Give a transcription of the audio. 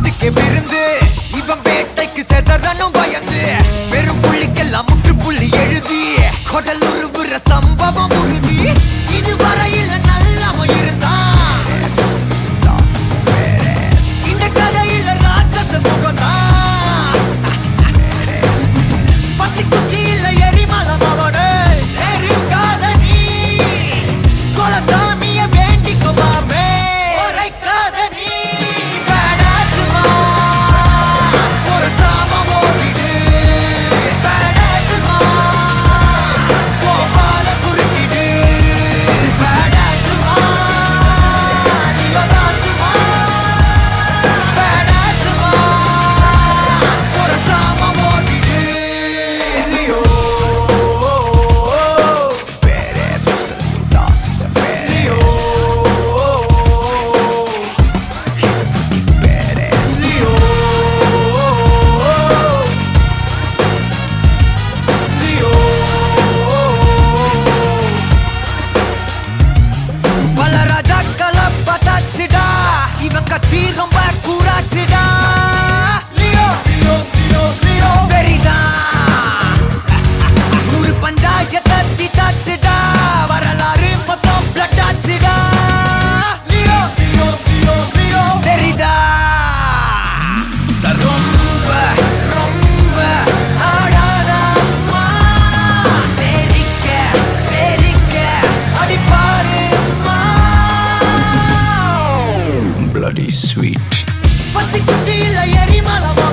காட்டுக்கே விருந்து இவன் வேட்டைக்கு செதறனும் பயந்து வெறும் புள்ளிக்கெல்லாம் முற்றுப்புள்ளி எழுதி கொடல் உருவுற சம்பவம் உறுதி இதுவரையில் நல்லவன் இருந்தான் இந்த கதையில ராட்சச முகம்தான் பத்தி குச்சியில எரிமலம் அவனே எரிக்காத நீ கொலசாமிய வேண்டிக்குமாமே உரைக்காத நீ பேடாசுமா ஒரு சாமம் ஓடிடு பேடாசுமா கோபால குறுக்கிடு பேடாசுமா நிவதாசுமா பேடாசுமா ஒரு சாமம் ஓடிடு Leo Badass, Mr. Ludas, he's a badass. He's a freaking badass. Leo, Leo. பல ராஜாக்களை பார்த்தாச்சுடா இவன் கத்தி ரொம்ப கூறாச்சுடா லியோ லியோ லியோ லியோ வெறிதான் நூறு பஞ்சாயத்தை தீட்டாச்சுடா வரலாறு மொத்தம் பிளட் ஆச்சுடா லியோ லியோ லியோ லியோ வெறிதா ரொம்ப ரொம்ப ஆடாதம்மா தெரிக்க தெரிக்க அடிப்பாருமா Bloody sweet. பத்தி குச்சியில எரிமலமா